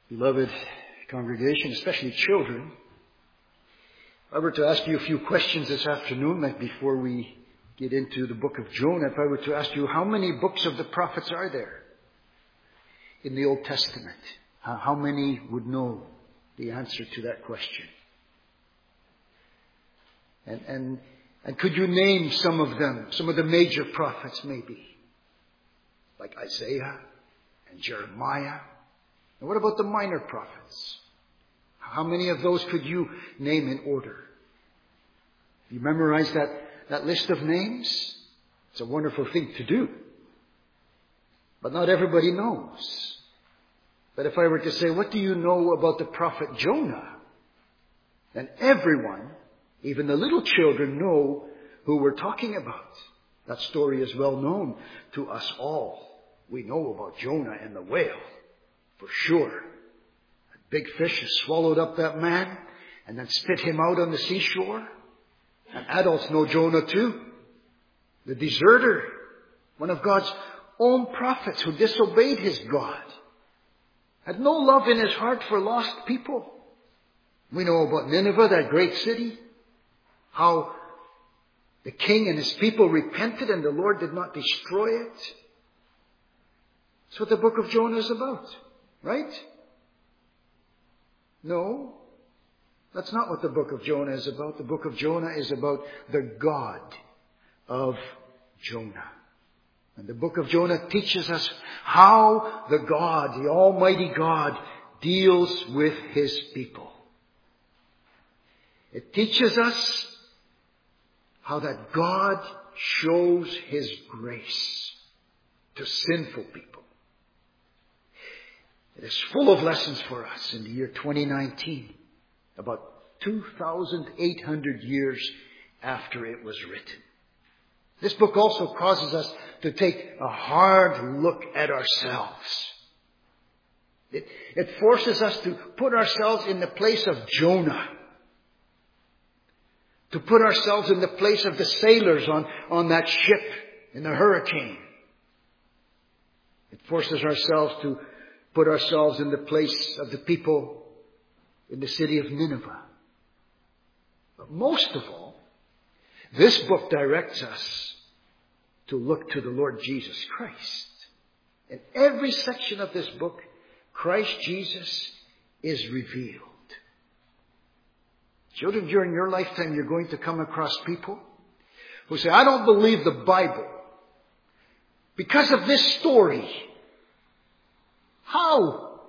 Beloved congregation, especially children, if I were to ask you a few questions this afternoon, like before we get into the book of Jonah, if I were to ask you, how many books of the prophets are there in the Old Testament? How many would know the answer to that question? And could you name some of them, some of the major prophets maybe? Like Isaiah and Jeremiah. And what about the minor prophets? How many of those could you name in order? You memorize that list of names? It's a wonderful thing to do. But not everybody knows. But if I were to say, what do you know about the prophet Jonah? Then everyone, even the little children, know who we're talking about. That story is well known to us all. We know about Jonah and the whale, for sure. A big fish has swallowed up that man and then spit him out on the seashore. And adults know Jonah too. The deserter, one of God's own prophets who disobeyed his God, had no love in his heart for lost people. We know about Nineveh, that great city, how the king and his people repented and the Lord did not destroy it. That's what the book of Jonah is about, right? No, that's not what the book of Jonah is about. The book of Jonah is about the God of Jonah. And the book of Jonah teaches us how the God, the Almighty God, deals with His people. It teaches us how that God shows His grace to sinful people. It is full of lessons for us in the year 2019, about 2,800 years after it was written. This book also causes us to take a hard look at ourselves. It forces us to put ourselves in the place of Jonah, to put ourselves in the place of the sailors on that ship in the hurricane. It forces ourselves to put ourselves in the place of the people in the city of Nineveh. But most of all, this book directs us to look to the Lord Jesus Christ. In every section of this book, Christ Jesus is revealed. Children, during your lifetime, you're going to come across people who say, I don't believe the Bible because of this story. How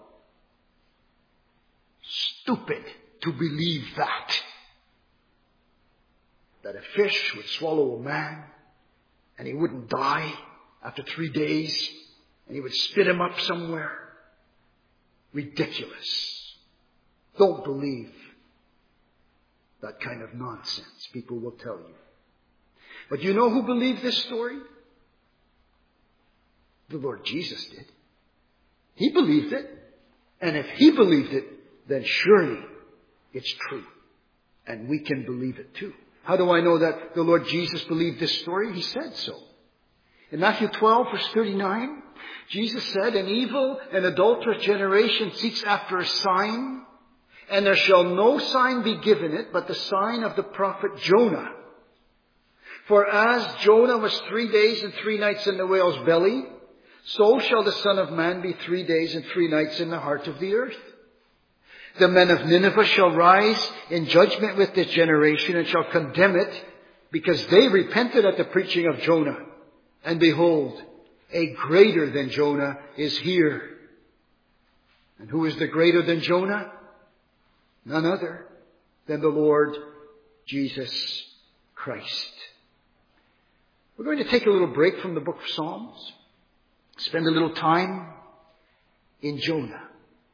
stupid to believe that. That a fish would swallow a man and he wouldn't die after 3 days and he would spit him up somewhere. Ridiculous. Don't believe that kind of nonsense, people will tell you. But you know who believed this story? The Lord Jesus did. He believed it. And if He believed it, then surely it's true. And we can believe it too. How do I know that the Lord Jesus believed this story? He said so. In Matthew 12, verse 39, Jesus said, an evil and adulterous generation seeks after a sign, and there shall no sign be given it but the sign of the prophet Jonah. For as Jonah was 3 days and 3 nights in the whale's belly, so shall the Son of Man be 3 days and 3 nights in the heart of the earth. The men of Nineveh shall rise in judgment with this generation and shall condemn it, because they repented at the preaching of Jonah. And behold, a greater than Jonah is here. And who is the greater than Jonah? None other than the Lord Jesus Christ. We're going to take a little break from the book of Psalms. Spend a little time in Jonah.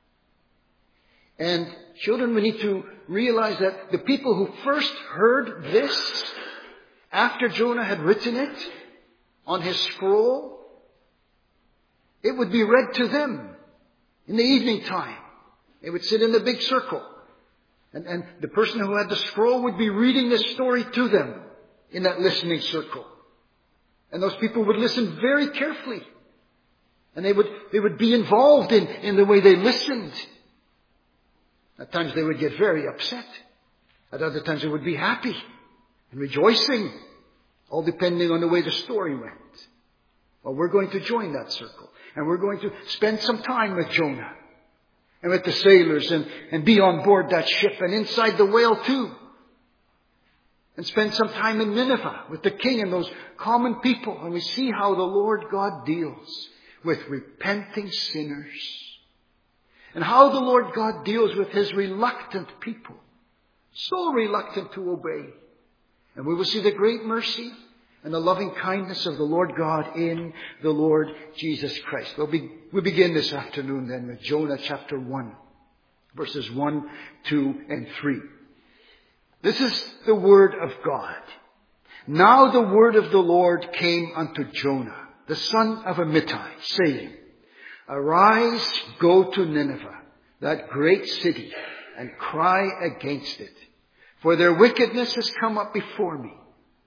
And children, we need to realize that the people who first heard this after Jonah had written it on his scroll, it would be read to them in the evening time. They would sit in the big circle. And the person who had the scroll would be reading this story to them in that listening circle. And those people would listen very carefully. And they would be involved in the way they listened. At times they would get very upset. At other times they would be happy and rejoicing, all depending on the way the story went. Well, we're going to join that circle. And we're going to spend some time with Jonah and with the sailors and be on board that ship and inside the whale too. And spend some time in Nineveh with the king and those common people. And we see how the Lord God deals with repenting sinners. And how the Lord God deals with His reluctant people. So reluctant to obey. And we will see the great mercy and the loving kindness of the Lord God in the Lord Jesus Christ. We begin this afternoon then with Jonah chapter 1, verses 1, 2, and 3. This is the word of God. Now the word of the Lord came unto Jonah, the son of Amittai, saying, Arise, go to Nineveh, that great city, and cry against it, for their wickedness has come up before me.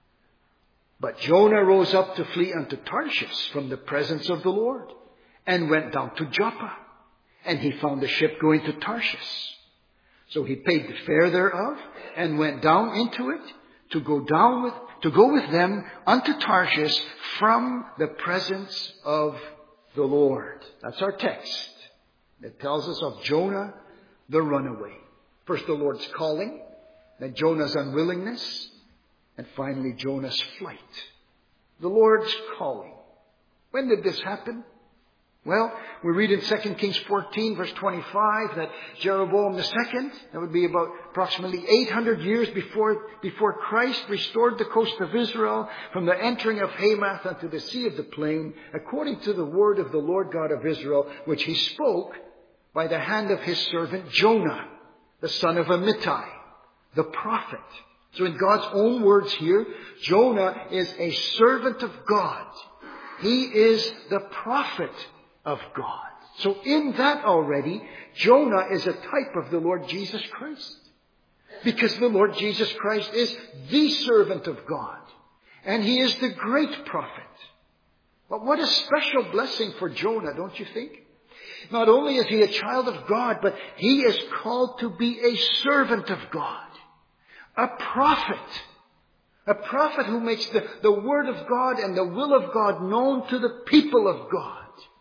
But Jonah rose up to flee unto Tarshish from the presence of the Lord, and went down to Joppa, and he found a ship going to Tarshish. So he paid the fare thereof, and went down into it, to go with them unto Tarshish from the presence of the Lord. That's our text. It tells us of Jonah, the runaway. First the Lord's calling, then Jonah's unwillingness, and finally Jonah's flight. The Lord's calling. When did this happen? Well, we read in 2 Kings 14, verse 25, that Jeroboam II, that would be about approximately 800 years before Christ, restored the coast of Israel from the entering of Hamath unto the Sea of the Plain, according to the word of the Lord God of Israel, which He spoke by the hand of His servant Jonah, the son of Amittai, the prophet. So in God's own words here, Jonah is a servant of God. He is the prophet of God. So in that already, Jonah is a type of the Lord Jesus Christ. Because the Lord Jesus Christ is the servant of God. And He is the great prophet. But what a special blessing for Jonah, don't you think? Not only is he a child of God, but he is called to be a servant of God. A prophet. A prophet who makes the word of God and the will of God known to the people of God.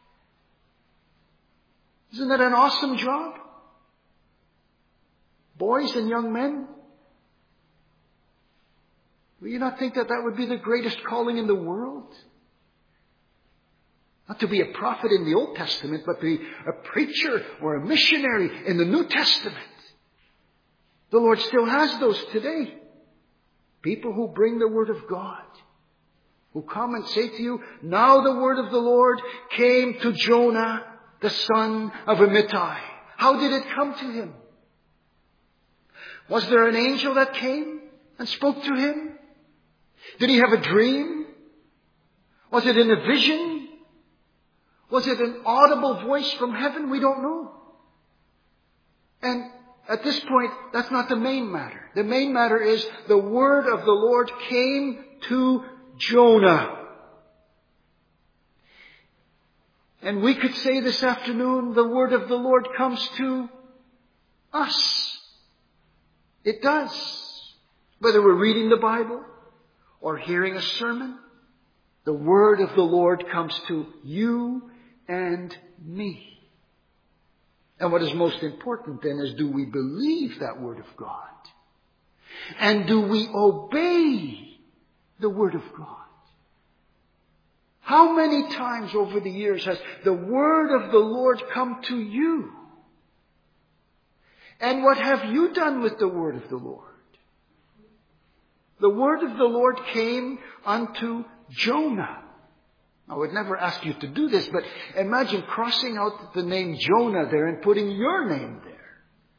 Isn't that an awesome job? Boys and young men, will you not think that that would be the greatest calling in the world? Not to be a prophet in the Old Testament, but to be a preacher or a missionary in the New Testament. The Lord still has those today. People who bring the word of God. Who come and say to you, now the word of the Lord came to Jonah, the son of Amittai. How did it come to him? Was there an angel that came and spoke to him? Did he have a dream? Was it in a vision? Was it an audible voice from heaven? We don't know. And at this point, that's not the main matter. The main matter is the word of the Lord came to Jonah. And we could say this afternoon, the word of the Lord comes to us. It does. Whether we're reading the Bible or hearing a sermon, the word of the Lord comes to you and me. And what is most important then is, do we believe that word of God? And do we obey the word of God? How many times over the years has the word of the Lord come to you? And what have you done with the word of the Lord? The word of the Lord came unto Jonah. I would never ask you to do this, but imagine crossing out the name Jonah there and putting your name there.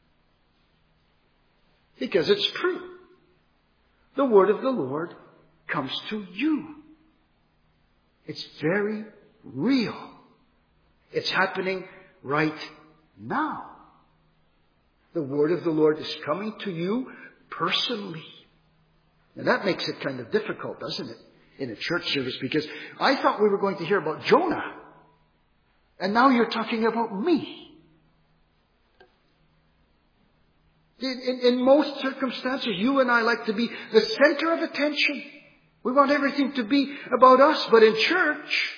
Because it's true. The word of the Lord comes to you. It's very real. It's happening right now. The word of the Lord is coming to you personally. And that makes it kind of difficult, doesn't it? In a church service, because I thought we were going to hear about Jonah. And now you're talking about me. In most circumstances, you and I like to be the center of attention. We want everything to be about us. But in church,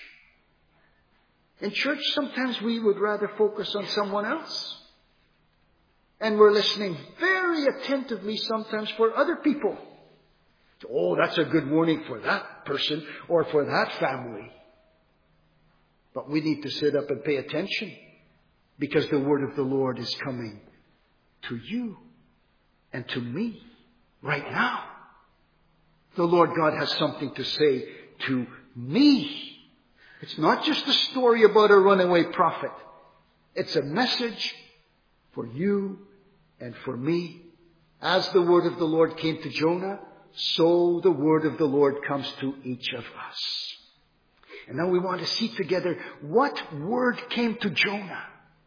sometimes we would rather focus on someone else. And we're listening very attentively sometimes for other people. Oh, that's a good warning for that person or for that family. But we need to sit up and pay attention, because the word of the Lord is coming to you and to me right now. The Lord God has something to say to me. It's not just a story about a runaway prophet. It's a message for you and for me. As the word of the Lord came to Jonah, so the word of the Lord comes to each of us. And now we want to see together what word came to Jonah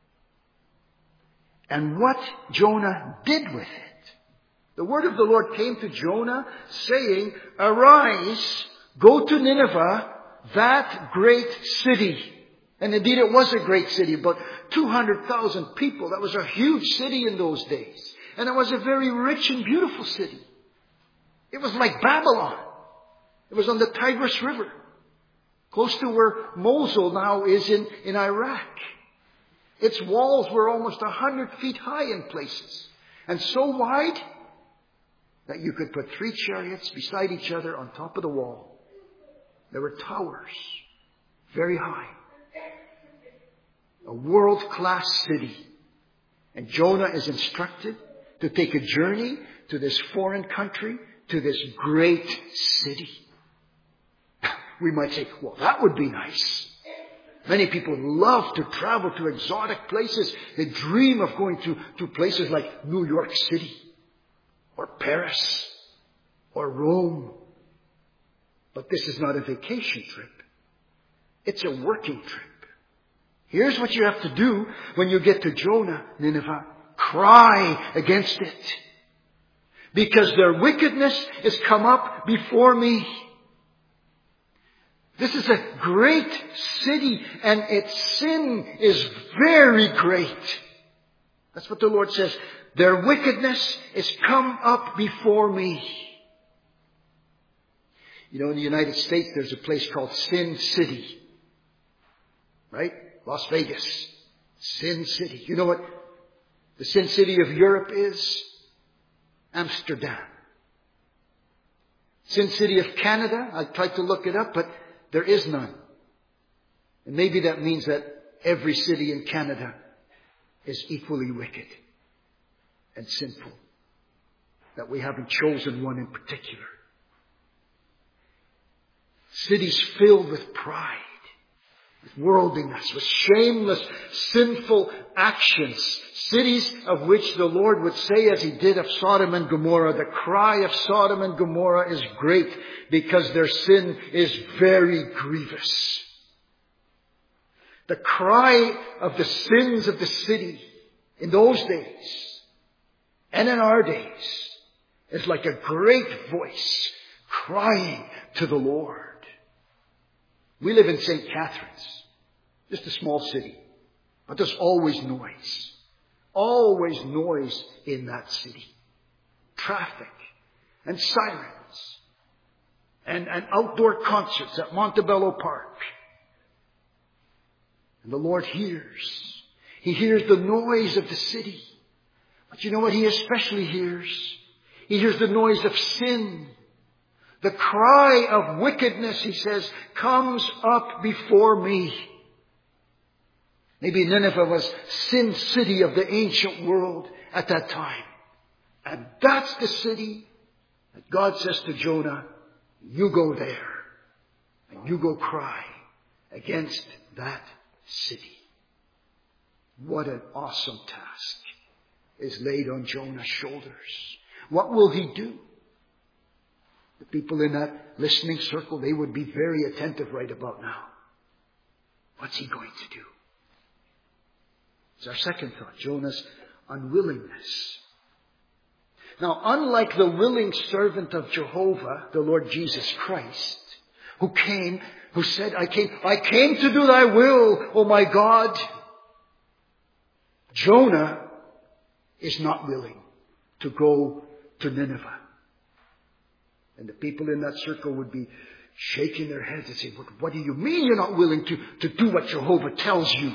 and what Jonah did with it. The word of the Lord came to Jonah saying, "Arise, go to Nineveh, that great city." And indeed it was a great city, about 200,000 people. That was a huge city in those days. And it was a very rich and beautiful city. It was like Babylon. It was on the Tigris River, close to where Mosul now is in Iraq. Its walls were almost 100 feet high in places, and so wide that you could put 3 chariots beside each other on top of the wall. There were towers, very high. A world-class city. And Jonah is instructed to take a journey to this foreign country, to this great city. We might say, well, that would be nice. Many people love to travel to exotic places. They dream of going to places like New York City or Paris or Rome. But this is not a vacation trip. It's a working trip. Here's what you have to do when you get to Jonah, Nineveh. Cry against it, because their wickedness is come up before me. This is a great city, and its sin is very great. That's what the Lord says. Their wickedness is come up before me. You know, in the United States, there's a place called Sin City. Right? Las Vegas. Sin City. You know what the Sin City of Europe is? Amsterdam. Sin City of Canada, I tried to look it up, but there is none. And maybe that means that every city in Canada is equally wicked and sinful. That we haven't chosen one in particular. Cities filled with pride, with worldliness, with shameless, sinful actions. Cities of which the Lord would say, as He did of Sodom and Gomorrah, the cry of Sodom and Gomorrah is great because their sin is very grievous. The cry of the sins of the city in those days and in our days is like a great voice crying to the Lord. We live in St. Catharines, just a small city, but there's always noise. Always noise in that city. Traffic and sirens and outdoor concerts at Montebello Park. And the Lord hears. He hears the noise of the city. But you know what He especially hears? He hears the noise of sin. The cry of wickedness, He says, comes up before me. Maybe Nineveh was Sin City of the ancient world at that time. And that's the city that God says to Jonah, you go there and you go cry against that city. What an awesome task is laid on Jonah's shoulders. What will he do? The people in that listening circle, they would be very attentive right about now. What's he going to do? It's our second thought, Jonah's unwillingness. Now, unlike the willing servant of Jehovah, the Lord Jesus Christ, who said, I came to do thy will, O my God. Jonah is not willing. to go to Nineveh. And the people in that circle would be shaking their heads and saying, what do you mean you're not willing to do what Jehovah tells you?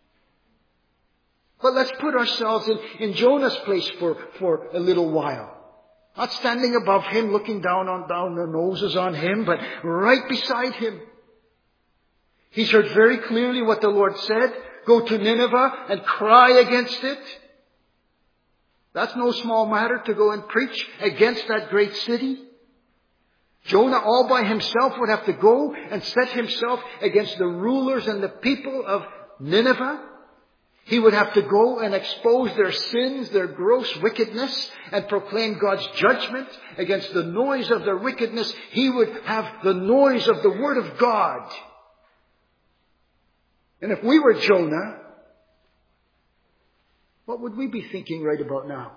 But let's put ourselves in Jonah's place for a little while. Not standing above him, looking down their noses on him, but right beside him. He's heard very clearly what the Lord said. Go to Nineveh and cry against it. That's no small matter, to go and preach against that great city. Jonah all by himself would have to go and set himself against the rulers and the people of Nineveh. He would have to go and expose their sins, their gross wickedness, and proclaim God's judgment against the noise of their wickedness. He would have the noise of the Word of God. And if we were Jonah, what would we be thinking right about now?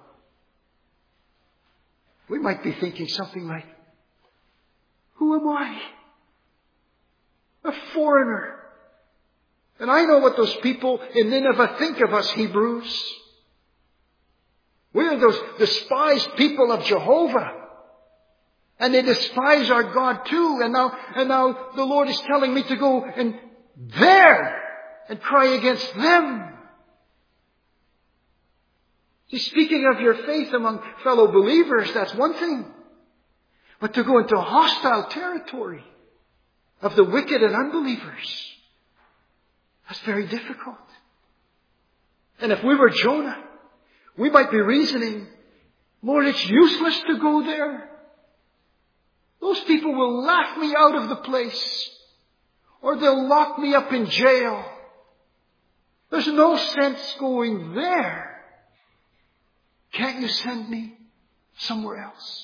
We might be thinking something like, who am I? A foreigner. And I know what those people in Nineveh think of us Hebrews. We're those despised people of Jehovah. And they despise our God too. And now the Lord is telling me to go and there and cry against them. He's speaking of your faith among fellow believers, that's one thing. But to go into hostile territory of the wicked and unbelievers, that's very difficult. And if we were Jonah, we might be reasoning, Lord, it's useless to go there. Those people will laugh me out of the place. Or they'll lock me up in jail. There's no sense going there. Can't you send me somewhere else?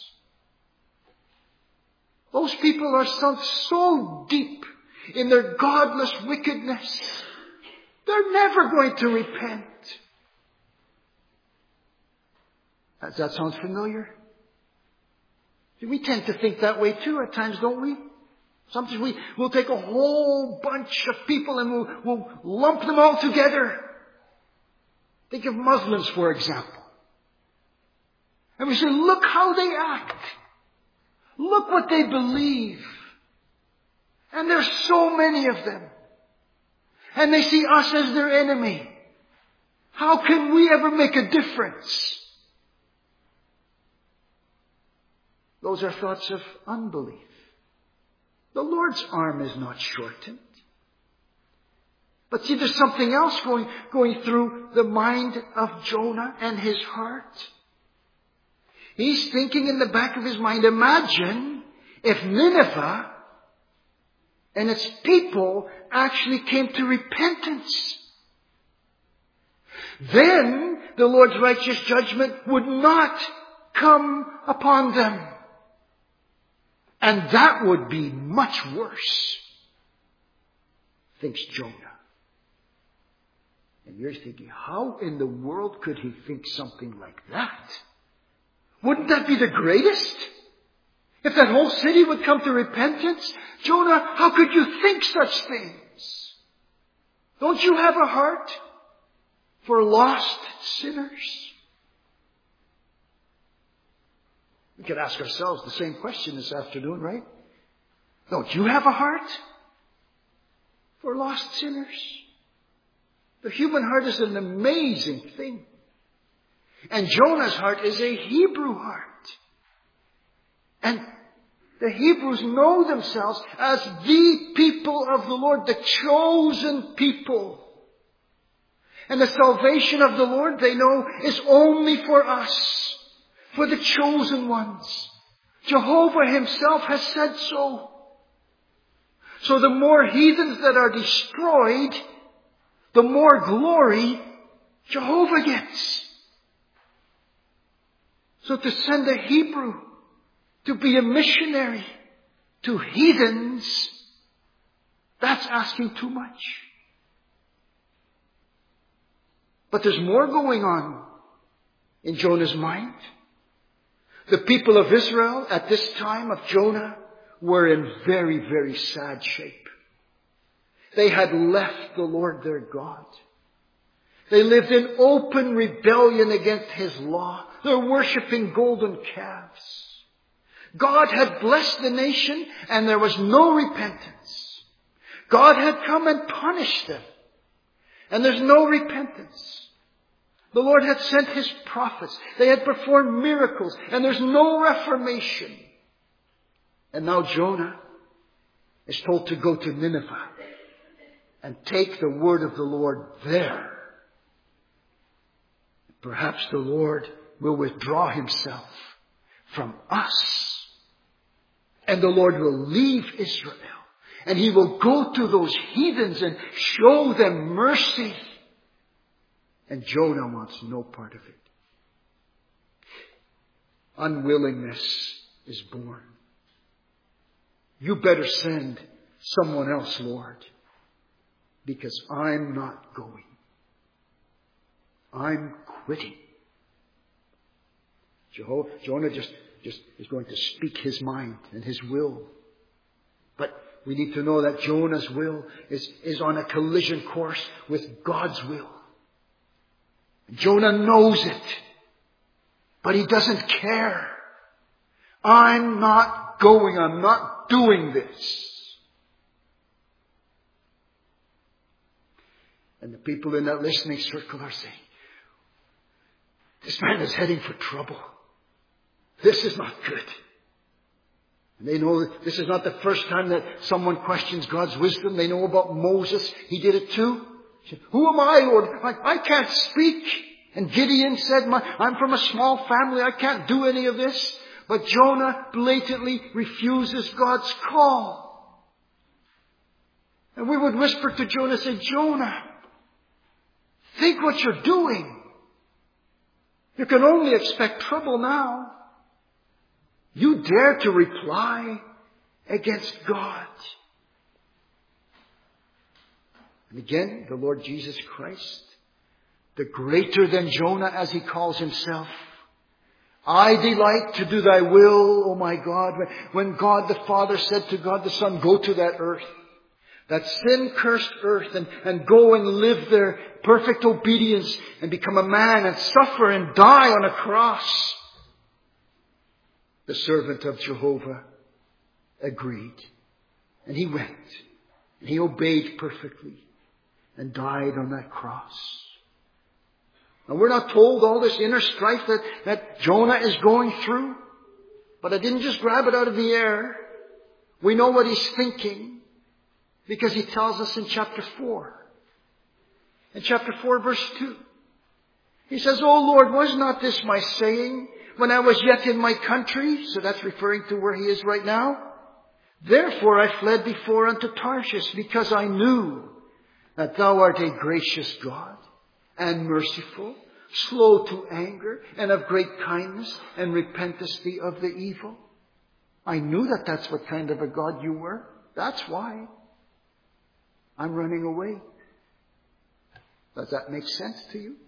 Those people are sunk so deep in their godless wickedness. They're never going to repent. Does that sound familiar? We tend to think that way too at times, don't we? Sometimes we'll take a whole bunch of people and we'll lump them all together. Think of Muslims, for example. And we say, look how they act. Look what they believe. And there's so many of them. And they see us as their enemy. How can we ever make a difference? Those are thoughts of unbelief. The Lord's arm is not shortened. But see, there's something else going through the mind of Jonah and his heart. He's thinking in the back of his mind, imagine if Nineveh and its people actually came to repentance. Then the Lord's righteous judgment would not come upon them. And that would be much worse, thinks Jonah. And you're thinking, how in the world could he think something like that? Wouldn't that be the greatest? If that whole city would come to repentance? Jonah, how could you think such things? Don't you have a heart for lost sinners? We could ask ourselves the same question this afternoon, right? Don't you have a heart for lost sinners? The human heart is an amazing thing. And Jonah's heart is a Hebrew heart. And the Hebrews know themselves as the people of the Lord, the chosen people. And the salvation of the Lord, they know, is only for us, for the chosen ones. Jehovah himself has said so. So the more heathens that are destroyed, the more glory Jehovah gets. So to send a Hebrew to be a missionary to heathens, that's asking too much. But there's more going on in Jonah's mind. The people of Israel at this time of Jonah were in very, very sad shape. They had left the Lord their God. They lived in open rebellion against His law. They're worshipping golden calves. God had blessed the nation and there was no repentance. God had come and punished them and there's no repentance. The Lord had sent His prophets. They had performed miracles and there's no reformation. And now Jonah is told to go to Nineveh and take the word of the Lord there. Perhaps the Lord will withdraw Himself from us. And the Lord will leave Israel. And He will go to those heathens and show them mercy. And Jonah wants no part of it. Unwillingness is born. You better send someone else, Lord, because I'm not going. I'm quitting. Jonah just is going to speak his mind and his will. But we need to know that Jonah's will is on a collision course with God's will. Jonah knows it, but he doesn't care. I'm not going. I'm not doing this. And the people in that listening circle are saying, this man is heading for trouble. This is not good. And they know that this is not the first time that someone questions God's wisdom. They know about Moses. He did it too. He said, who am I, Lord? I can't speak. And Gideon said, I'm from a small family. I can't do any of this. But Jonah blatantly refuses God's call. And we would whisper to Jonah, say, Jonah, think what you're doing. You can only expect trouble now. You dare to reply against God. And again, the Lord Jesus Christ, the greater than Jonah as He calls Himself. I delight to do Thy will, O my God. When God the Father said to God the Son, go to that earth, that sin-cursed earth, and go and live there, perfect obedience, and become a man and suffer and die on a cross. The servant of Jehovah agreed. And he went. And he obeyed perfectly. And died on that cross. Now we're not told all this inner strife that Jonah is going through. But I didn't just grab it out of the air. We know what he's thinking. Because he tells us in chapter 4. In chapter 4 verse 2. He says, O Lord, was not this my saying when I was yet in my country? So that's referring to where he is right now. Therefore I fled before unto Tarshish, because I knew that Thou art a gracious God and merciful, slow to anger, and of great kindness, and repentest Thee of the evil. I knew that that's what kind of a God You were. That's why I'm running away. Does that make sense to you?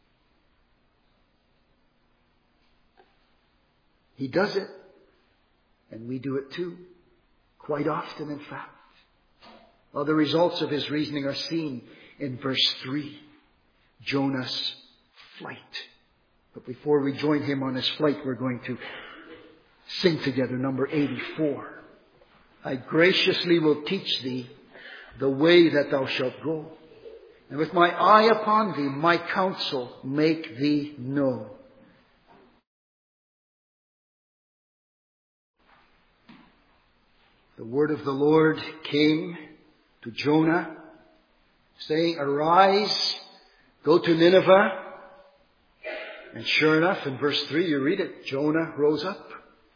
He does it. And we do it too. Quite often, in fact. Well, the results of his reasoning are seen in verse 3. Jonah's flight. But before we join him on his flight, we're going to sing together number 84. I graciously will teach thee the way that thou shalt go. And with my eye upon thee, my counsel make thee know. The word of the Lord came to Jonah, saying, arise, go to Nineveh. And sure enough, in verse 3, you read it, Jonah rose up.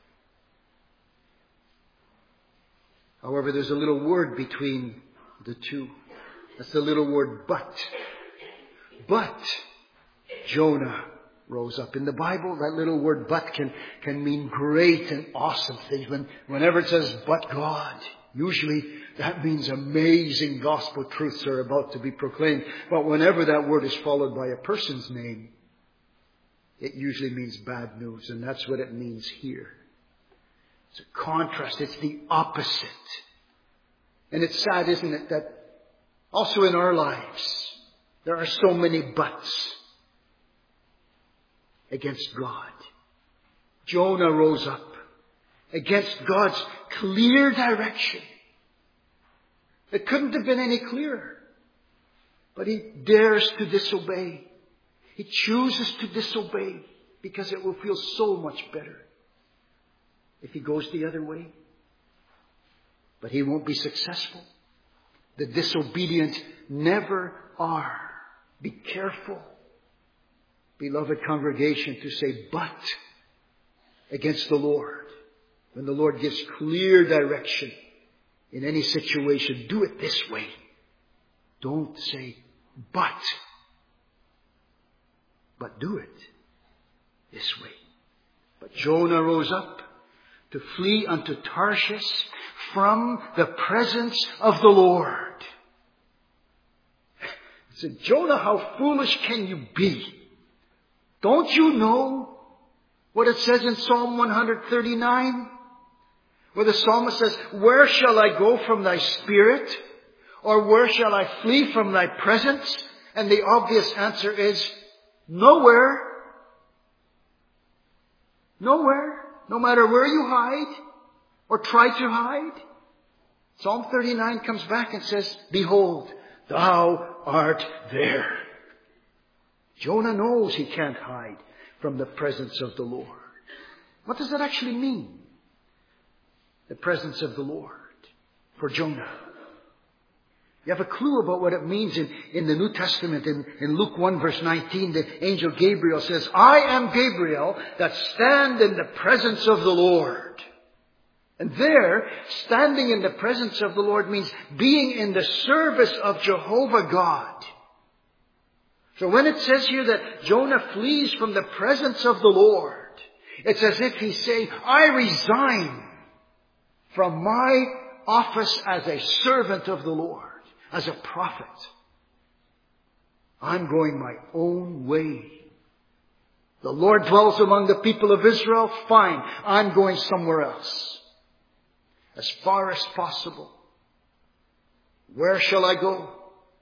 However, there's a little word between the two. That's the little word but. But Jonah rose up. In the Bible, that little word but can mean great and awesome things. Whenever it says but God, usually that means amazing gospel truths are about to be proclaimed. But whenever that word is followed by a person's name, it usually means bad news. And that's what it means here. It's a contrast. It's the opposite. And it's sad, isn't it, that also in our lives, There are so many buts against God. Jonah rose up against God's clear direction. It couldn't have been any clearer. But he dares to disobey. He chooses to disobey because it will feel so much better if he goes the other way. But he won't be successful. The disobedient never are. Be careful, beloved congregation, to say but against the Lord. When the Lord gives clear direction in any situation, do it this way. Don't say but do it this way. But Jonah rose up to flee unto Tarshish from the presence of the Lord. I said, Jonah, how foolish can you be? Don't you know what it says in Psalm 139? Where the psalmist says, where shall I go from thy spirit? Or where shall I flee from thy presence? And the obvious answer is, nowhere. Nowhere. No matter where you hide or try to hide. Psalm 39 comes back and says, behold, thou art there. Jonah knows he can't hide from the presence of the Lord. What does that actually mean? The presence of the Lord for Jonah. You have a clue about what it means in the New Testament. In Luke 1 verse 19, the angel Gabriel says, I am Gabriel that stand in the presence of the Lord. And there, standing in the presence of the Lord means being in the service of Jehovah God. So when it says here that Jonah flees from the presence of the Lord, it's as if he's saying, I resign from my office as a servant of the Lord, as a prophet. I'm going my own way. The Lord dwells among the people of Israel. Fine. I'm going somewhere else. As far as possible. Where shall I go?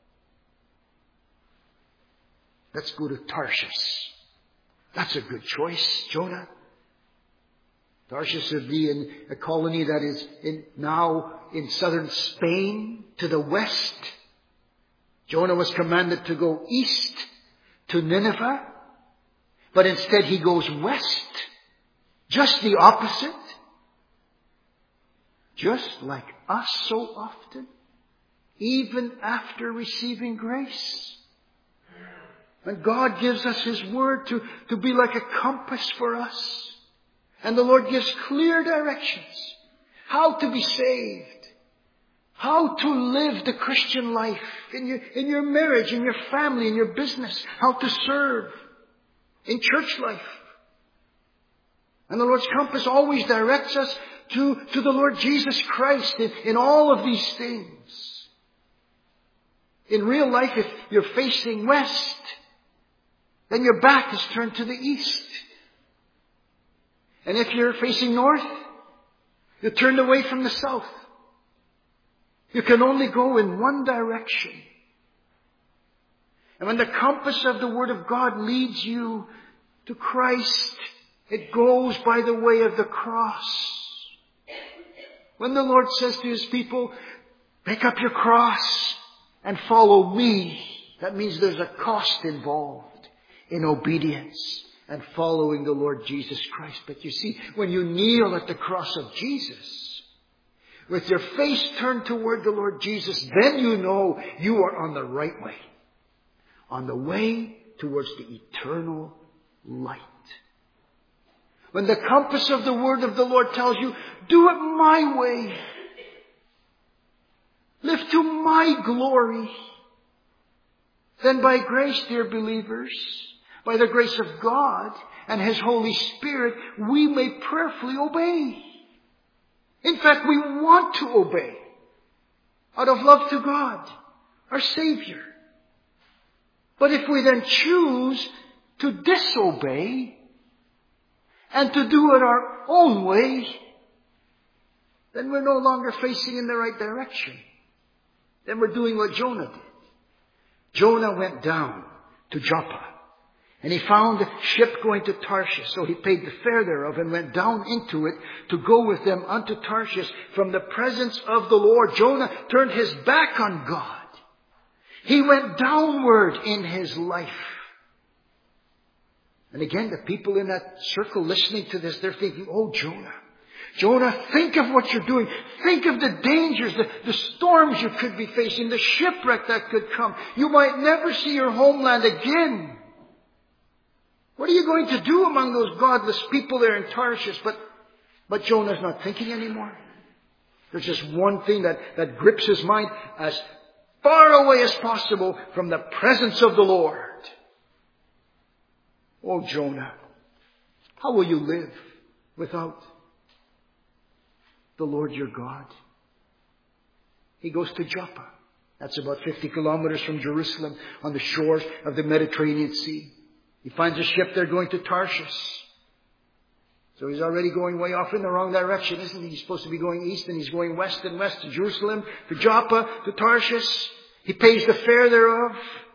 Let's go to Tarshish. That's a good choice, Jonah. Tarshish would be in a colony that is now in southern Spain to the west. Jonah was commanded to go east to Nineveh, but instead he goes west. Just the opposite. Just like us so often, even after receiving grace. And God gives us His Word to be like a compass for us. And the Lord gives clear directions. How to be saved. How to live the Christian life in your marriage, in your family, in your business. How to serve in church life. And the Lord's compass always directs us to the Lord Jesus Christ in all of these things. In real life, if you're facing west, then your back is turned to the east. And if you're facing north, you're turned away from the south. You can only go in one direction. And when the compass of the Word of God leads you to Christ, it goes by the way of the cross. When the Lord says to His people, pick up your cross and follow me, that means there's a cost involved in obedience and following the Lord Jesus Christ. But you see, when you kneel at the cross of Jesus, with your face turned toward the Lord Jesus, then you know you are on the right way. On the way towards the eternal light. When the compass of the Word of the Lord tells you, do it my way. Live to my glory. Then by grace, dear believers, by the grace of God and His Holy Spirit, we may prayerfully obey. In fact, we want to obey out of love to God, our Savior. But if we then choose to disobey and to do it our own way, then we're no longer facing in the right direction. Then we're doing what Jonah did. Jonah went down to Joppa, and he found a ship going to Tarshish. So he paid the fare thereof and went down into it to go with them unto Tarshish from the presence of the Lord. Jonah turned his back on God. He went downward in his life. And again, the people in that circle listening to this, they're thinking, oh, Jonah, think of what you're doing. Think of the dangers, the storms you could be facing, the shipwreck that could come. You might never see your homeland again. What are you going to do among those godless people there in Tarshish? But Jonah's not thinking anymore. There's just one thing that grips his mind: as far away as possible from the presence of the Lord. Oh, Jonah, how will you live without the Lord your God? He goes to Joppa. That's about 50 kilometers from Jerusalem, on the shores of the Mediterranean Sea. He finds a ship there going to Tarshish. So he's already going way off in the wrong direction, isn't he? He's supposed to be going east, and he's going west and west to Jerusalem, to Joppa, to Tarshish. He pays the fare thereof,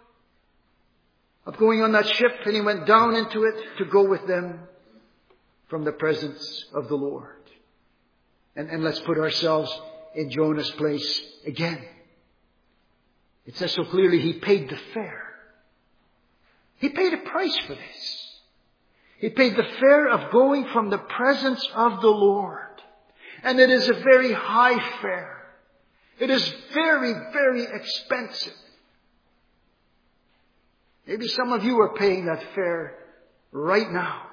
of going on that ship, and he went down into it to go with them from the presence of the Lord. And let's put ourselves in Jonah's place again. It says so clearly, he paid the fare. He paid a price for this. He paid the fare of going from the presence of the Lord. And it is a very high fare. It is very, very expensive. Maybe some of you are paying that fare right now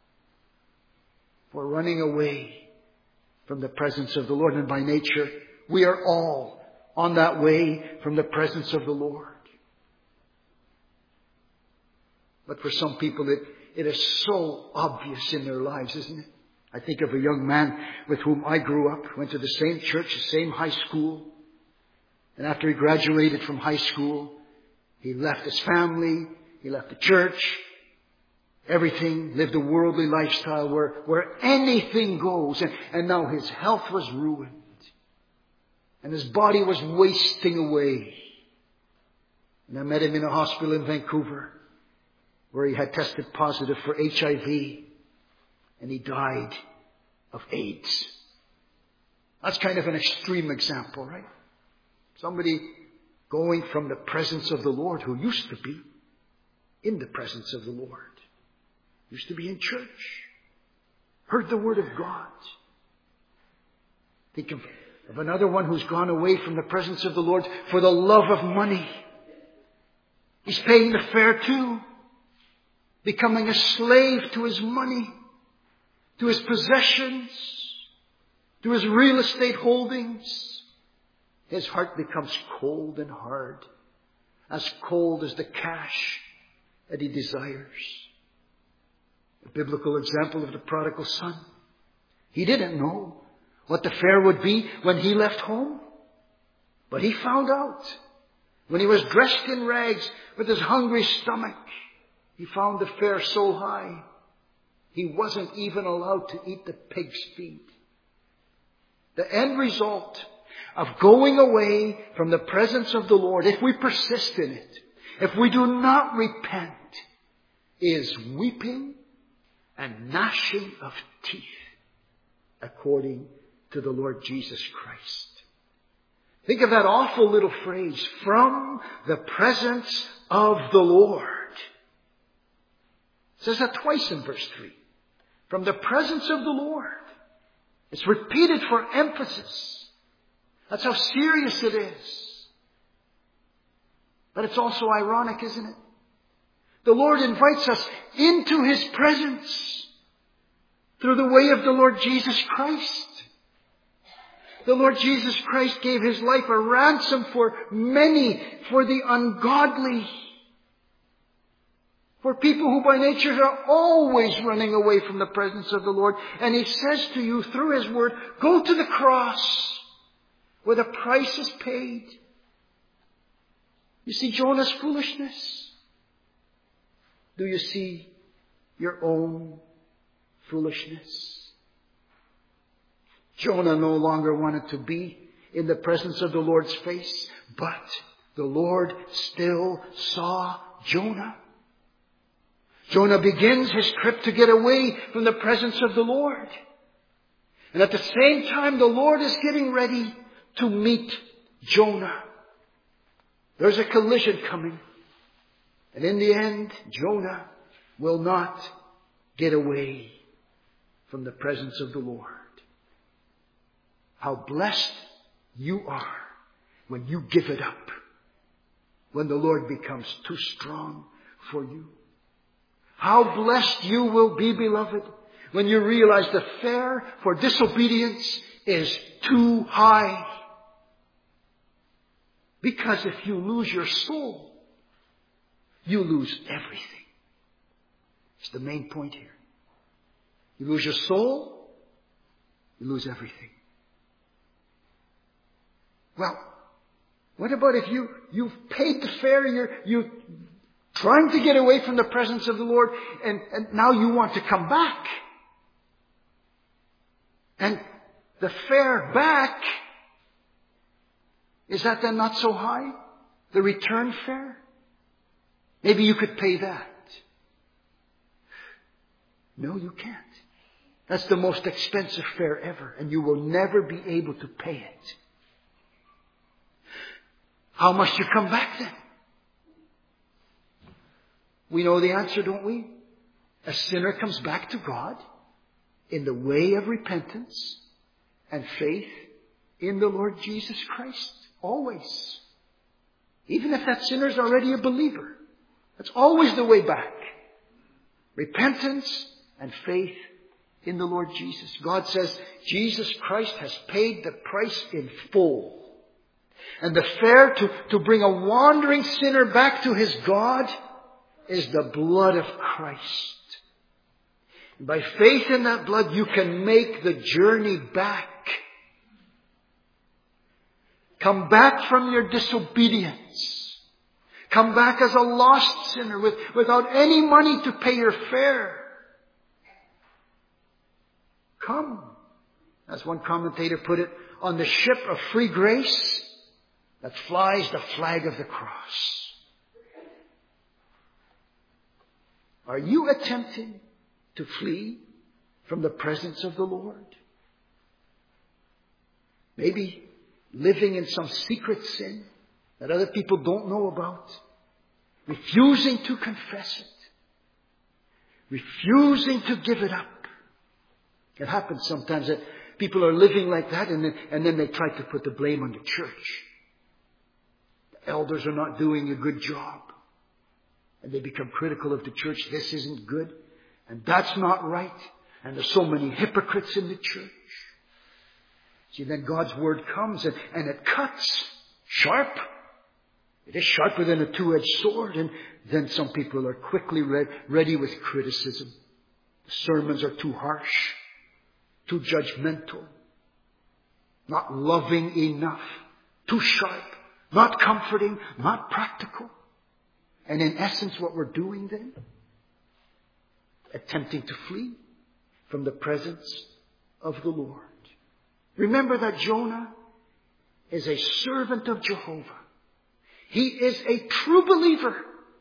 for running away from the presence of the Lord. And by nature, we are all on that way from the presence of the Lord. But for some people, it is so obvious in their lives, isn't it? I think of a young man with whom I grew up, went to the same church, the same high school. And after he graduated from high school, he left his family, he left the church, everything, lived a worldly lifestyle where anything goes. And now his health was ruined. And his body was wasting away. And I met him in a hospital in Vancouver where he had tested positive for HIV. And he died of AIDS. That's kind of an extreme example, right? Somebody going from the presence of the Lord, who used to be in the presence of the Lord. Used to be in church. Heard the word of God. Think of another one who's gone away from the presence of the Lord for the love of money. He's paying the fare too. Becoming a slave to his money, to his possessions, to his real estate holdings. His heart becomes cold and hard, as cold as the cash that he desires. A biblical example of the prodigal son. He didn't know what the fare would be when he left home, but he found out when he was dressed in rags with his hungry stomach. He found the fare so high, he wasn't even allowed to eat the pig's feet. The end result of going away from the presence of the Lord, if we persist in it, if we do not repent, is weeping and gnashing of teeth, according to the Lord Jesus Christ. Think of that awful little phrase, from the presence of the Lord. It says that twice in verse 3. From the presence of the Lord. It's repeated for emphasis. That's how serious it is. But it's also ironic, isn't it? The Lord invites us into His presence through the way of the Lord Jesus Christ. The Lord Jesus Christ gave His life a ransom for many, for the ungodly. For people who by nature are always running away from the presence of the Lord. And He says to you through His word, go to the cross where the price is paid. You see Jonah's foolishness? Do you see your own foolishness? Jonah no longer wanted to be in the presence of the Lord's face, but the Lord still saw Jonah. Jonah begins his trip to get away from the presence of the Lord. And at the same time, the Lord is getting ready to meet Jonah. There's a collision coming. And in the end, Jonah will not get away from the presence of the Lord. How blessed you are when you give it up. When the Lord becomes too strong for you. How blessed you will be, beloved, when you realize the fare for disobedience is too high. Because if you lose your soul, you lose everything. It's the main point here. You lose your soul, you lose everything. Well, what about if you've paid the fare, you're trying to get away from the presence of the Lord, and now you want to come back? And the fare back, is that then not so high? The return fare? Maybe you could pay that. No, you can't. That's the most expensive fare ever, and you will never be able to pay it. How must you come back then? We know the answer, don't we? A sinner comes back to God in the way of repentance and faith in the Lord Jesus Christ. Always. Even if that sinner is already a believer. That's always the way back. Repentance and faith in the Lord Jesus. God says Jesus Christ has paid the price in full. And the fare to bring a wandering sinner back to his God is the blood of Christ. And by faith in that blood, you can make the journey back. Come back from your disobedience. Come back as a lost sinner without any money to pay your fare. Come, as one commentator put it, on the ship of free grace that flies the flag of the cross. Are you attempting to flee from the presence of the Lord? Maybe living in some secret sin that other people don't know about. Refusing to confess it. Refusing to give it up. It happens sometimes that people are living like that and then they try to put the blame on the church. The elders are not doing a good job. And they become critical of the church. This isn't good. And that's not right. And there's so many hypocrites in the church. See, then God's word comes and it cuts sharp. It is sharper than a two-edged sword. And then some people are quickly ready with criticism. The sermons are too harsh, too judgmental, not loving enough, too sharp, not comforting, not practical. And in essence, what we're doing then, attempting to flee from the presence of the Lord. Remember that Jonah is a servant of Jehovah. He is a true believer,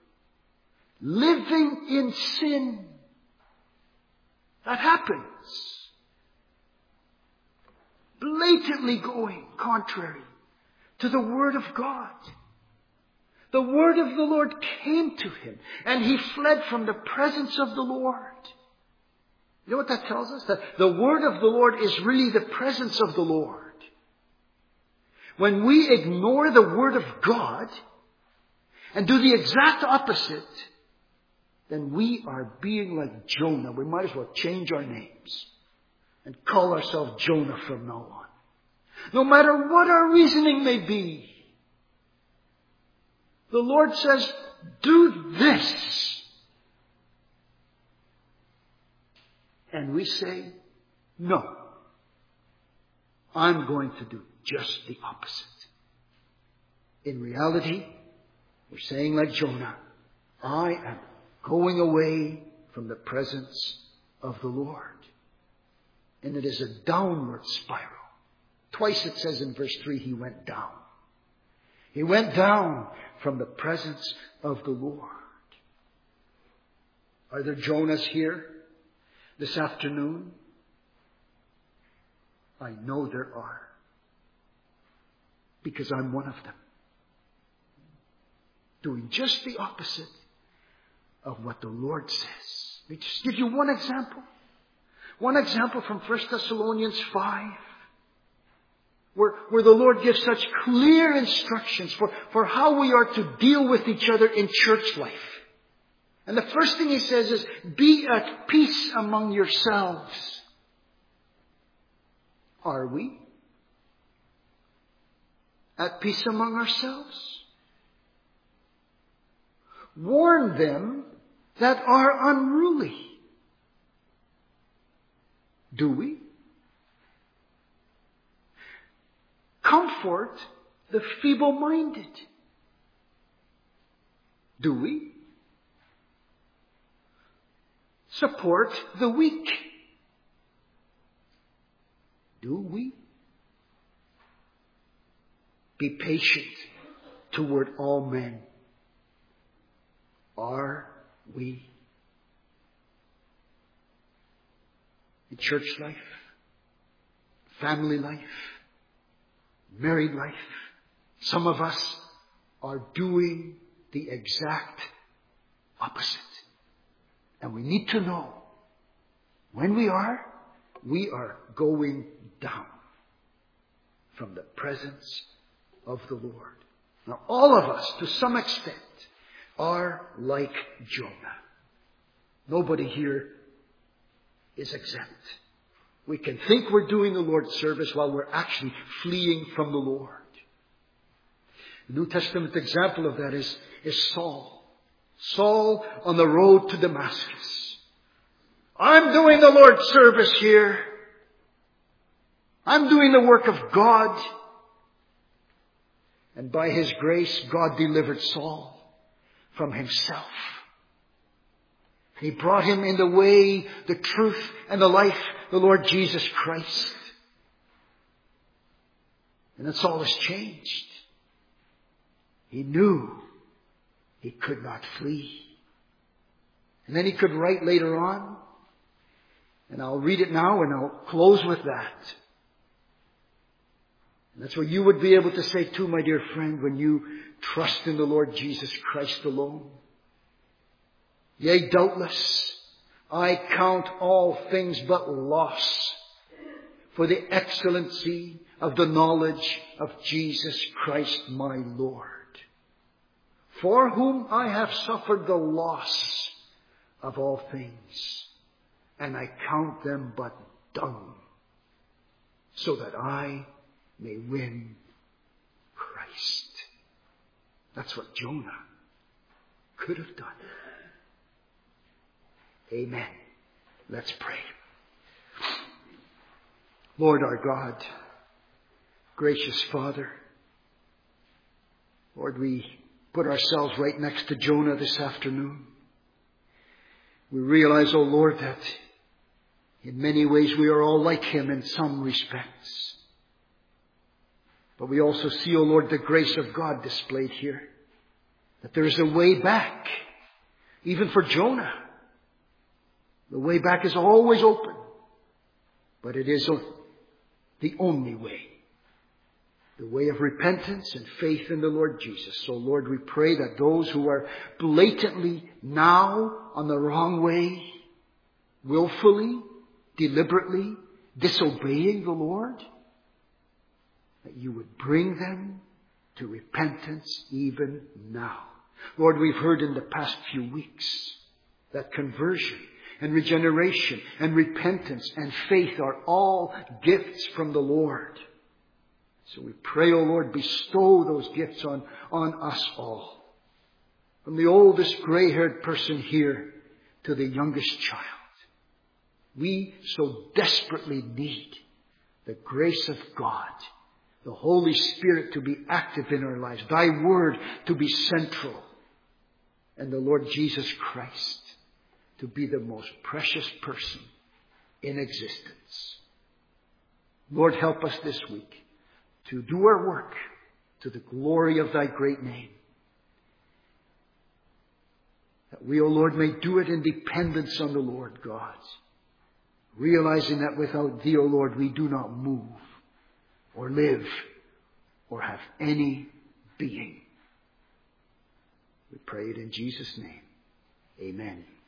living in sin. That happens. Blatantly going contrary to the Word of God. The word of the Lord came to him, and he fled from the presence of the Lord. You know what that tells us? That the word of the Lord is really the presence of the Lord. When we ignore the word of God and do the exact opposite, then we are being like Jonah. We might as well change our names and call ourselves Jonah from now on. No matter what our reasoning may be, the Lord says, do this. And we say, no. I'm going to do just the opposite. In reality, we're saying like Jonah, I am going away from the presence of the Lord. And it is a downward spiral. Twice it says in verse 3, he went down. He went down from the presence of the Lord. Are there Jonahs here this afternoon? I know there are, because I'm one of them, doing just the opposite of what the Lord says. Let me just give you one example. One example from 1 Thessalonians 5, where the Lord gives such clear instructions for how we are to deal with each other in church life. And the first thing he says is, be at peace among yourselves. Are we at peace among ourselves? Warn them that are unruly. Do we? Comfort the feeble-minded. Do we? Support the weak. Do we? Be patient toward all men. Are we? In church life, family life, married life, some of us are doing the exact opposite. And we need to know when we are going down from the presence of the Lord. Now, all of us, to some extent, are like Jonah. Nobody here is exempt. We can think we're doing the Lord's service while we're actually fleeing from the Lord. The New Testament example of that is Saul. Saul on the road to Damascus. I'm doing the Lord's service here. I'm doing the work of God. And by His grace, God delivered Saul from himself. He brought him in the way, the truth, and the life, the Lord Jesus Christ. And then Saul has changed. He knew he could not flee. And then he could write later on, and I'll read it now and I'll close with that. And that's what you would be able to say too, my dear friend, when you trust in the Lord Jesus Christ alone. Yea, doubtless, I count all things but loss for the excellency of the knowledge of Jesus Christ my Lord, for whom I have suffered the loss of all things, and I count them but dung, so that I may win Christ. That's what Jonah could have done. Amen. Let's pray. Lord our God, gracious Father, Lord, we put ourselves right next to Jonah this afternoon. We realize, oh Lord, that in many ways we are all like him in some respects. But we also see, oh Lord, the grace of God displayed here. That there is a way back, even for Jonah. The way back is always open. But it is the only way. The way of repentance and faith in the Lord Jesus. So Lord, we pray that those who are blatantly now on the wrong way, willfully, deliberately disobeying the Lord, that you would bring them to repentance even now. Lord, we've heard in the past few weeks that conversion and regeneration and repentance and faith are all gifts from the Lord. So we pray, O Lord, bestow those gifts on us all. From the oldest gray-haired person here to the youngest child. We so desperately need the grace of God, the Holy Spirit to be active in our lives, Thy Word to be central, and the Lord Jesus Christ to be the most precious person in existence. Lord, help us this week to do our work to the glory of thy great name. That we, O Lord, may do it in dependence on the Lord God, realizing that without thee, O Lord, we do not move or live or have any being. We pray it in Jesus' name. Amen.